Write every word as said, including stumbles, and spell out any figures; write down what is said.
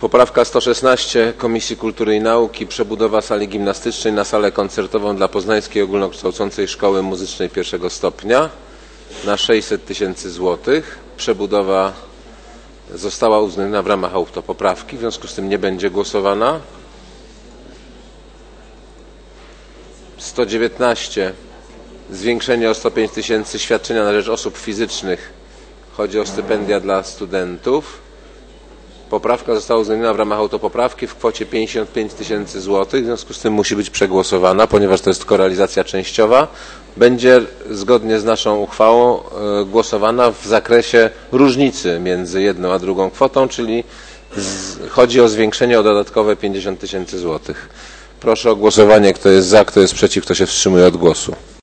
Poprawka sto szesnaście Komisji Kultury i Nauki, przebudowa sali gimnastycznej na salę koncertową dla Poznańskiej Ogólnokształcącej Szkoły Muzycznej pierwszego stopnia na sześćset tysięcy złotych. Przebudowa została uwzględniona w ramach autopoprawki, w związku z tym nie będzie głosowana. sto dziewiętnaście zwiększenie o sto pięć tysięcy świadczenia na rzecz osób fizycznych. Chodzi o stypendia dla studentów. Poprawka została uwzględniona w ramach autopoprawki w kwocie pięćdziesiąt pięć tysięcy złotych, w związku z tym musi być przegłosowana, ponieważ to jest korealizacja częściowa. Będzie zgodnie z naszą uchwałą głosowana w zakresie różnicy między jedną a drugą kwotą, czyli chodzi o zwiększenie o dodatkowe pięćdziesiąt tysięcy złotych. Proszę o głosowanie, kto jest za, kto jest przeciw, kto się wstrzymuje od głosu.